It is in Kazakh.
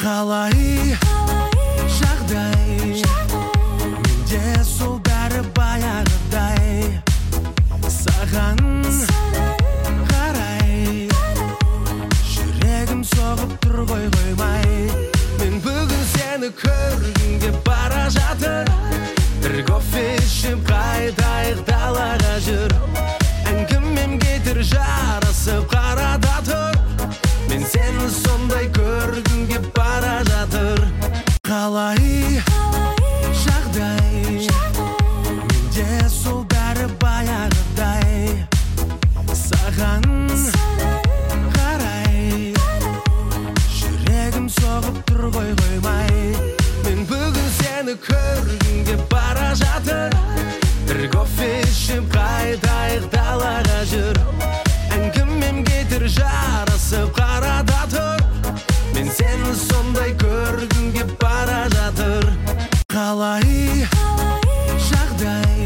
Қалай жағдай, менде сол бәрі баяғыдай. Саған қарай жүрегім соғып тұр қоймай. Мен бүгін сені көргенге бара жатыр. Бір кофе ішіп қайтайық далаға жүр. Әңгімем кетір жарасып қарада тұр. Мен сені сондай көргенге бара жатыр. Қалай жағдай, менде сол бәрі баяғыдай. Саған қарай жүрегім соғып тұр қоймай. Мен бүгін сені көргенге бара жатыр. Бір кофе ішіп қайтайық далаға жүр. Әңгімем кетір жарасып қарада тұр. Мен сені сондай көргенге бара жатыр. Қалай жағдай.